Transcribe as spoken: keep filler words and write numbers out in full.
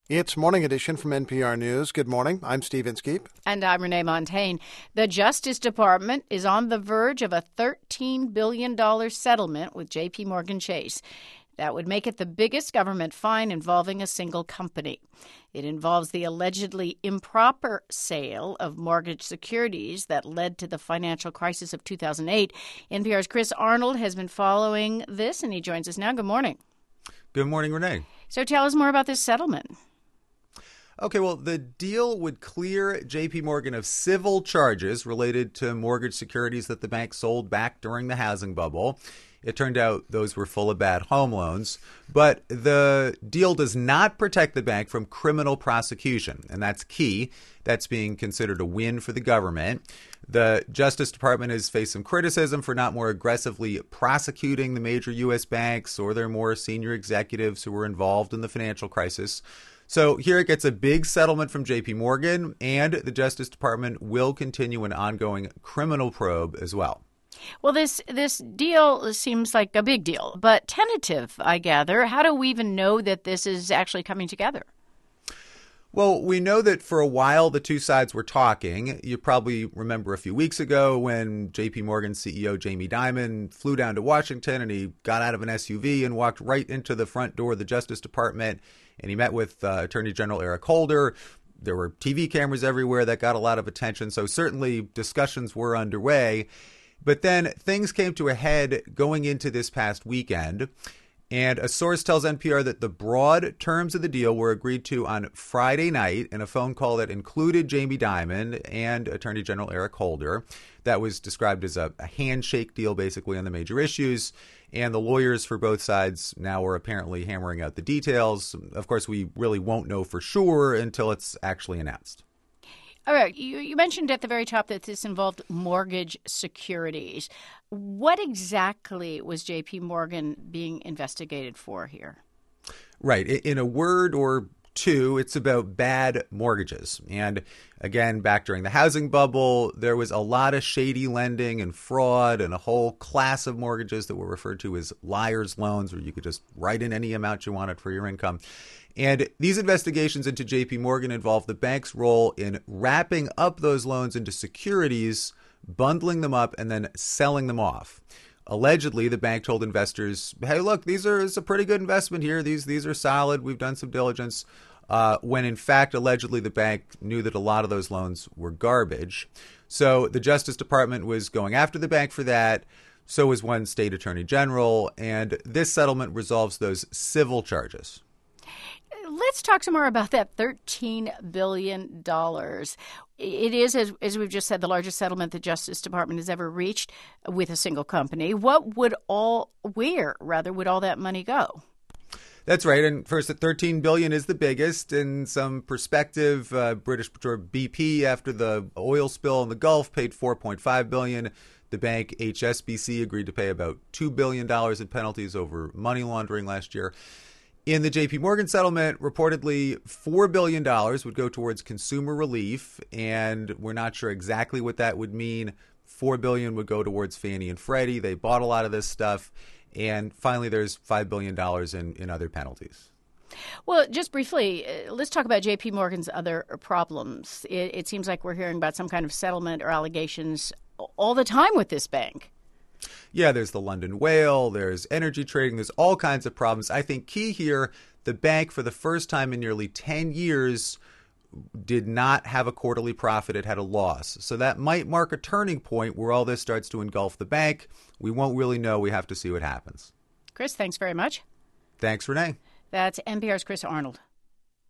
It's Morning Edition from N P R News. Good morning. I'm Steve Inskeep. And I'm Renee Montagne. The Justice Department is on the verge of a thirteen billion dollars settlement with J P Morgan Chase. That would make it the biggest government fine involving a single company. It involves the allegedly improper sale of mortgage securities that led to the financial crisis of two thousand eight. N P R's Chris Arnold has been following this, and he joins us now. Good morning. Good morning, Renee. So tell us more about this settlement. Okay, well, the deal would clear J P Morgan of civil charges related to mortgage securities that the bank sold back during the housing bubble. It turned out those were full of bad home loans. But the deal does not protect the bank from criminal prosecution, and that's key. That's being considered a win for the government. The Justice Department has faced some criticism for not more aggressively prosecuting the major U S banks or their more senior executives who were involved in the financial crisis. So here it gets a big settlement from J P Morgan, and the Justice Department will continue an ongoing criminal probe as well. Well, this this deal seems like a big deal, but tentative, I gather. How do we even know that this is actually coming together? Well, we know that for a while the two sides were talking. You probably remember a few weeks ago when J P Morgan C E O Jamie Dimon flew down to Washington and he got out of an S U V and walked right into the front door of the Justice Department, and he met with uh, Attorney General Eric Holder. There were T V cameras everywhere that got a lot of attention, so certainly discussions were underway. But then things came to a head going into this past weekend. And a source tells N P R that the broad terms of the deal were agreed to on Friday night in a phone call that included Jamie Dimon and Attorney General Eric Holder. That was described as a, a handshake deal, basically, on the major issues. And the lawyers for both sides now are apparently hammering out the details. Of course, we really won't know for sure until it's actually announced. All right. You, you mentioned at the very top that this involved mortgage securities. What exactly was J P Morgan being investigated for here? Right. In a word or two, it's about bad mortgages. And again, back during the housing bubble, there was a lot of shady lending and fraud and a whole class of mortgages that were referred to as liar's loans, where you could just write in any amount you wanted for your income. And these investigations into J P Morgan involve the bank's role in wrapping up those loans into securities, bundling them up, and then selling them off. Allegedly, the bank told investors, hey, look, these are it's a pretty good investment here. These these are solid. We've done some diligence. Uh, when in fact, allegedly, the bank knew that a lot of those loans were garbage. So the Justice Department was going after the bank for that. So was one state attorney general. And this settlement resolves those civil charges. Let's talk some more about that thirteen billion dollars. It is, as, as we've just said, the largest settlement the Justice Department has ever reached with a single company. What would all, where, rather, would all that money go? That's right. And first, at thirteen billion dollars is the biggest. In some perspective, uh, British Petroleum B P, after the oil spill in the Gulf, paid four point five billion dollars. The bank H S B C agreed to pay about two billion dollars in penalties over money laundering last year. In the J P Morgan settlement, reportedly four billion dollars would go towards consumer relief, and we're not sure exactly what that would mean. four billion dollars would go towards Fannie and Freddie. They bought a lot of this stuff. And finally, there's five billion dollars in, in other penalties. Well, just briefly, uh, let's talk about J P Morgan's other problems. It, it seems like we're hearing about some kind of settlement or allegations all the time with this bank. Yeah, there's the London Whale, there's energy trading, there's all kinds of problems. I think key here, the bank for the first time in nearly ten years did not have a quarterly profit. It had a loss. So that might mark a turning point where all this starts to engulf the bank. We won't really know. We have to see what happens. Chris, thanks very much. Thanks, Renee. That's N P R's Chris Arnold.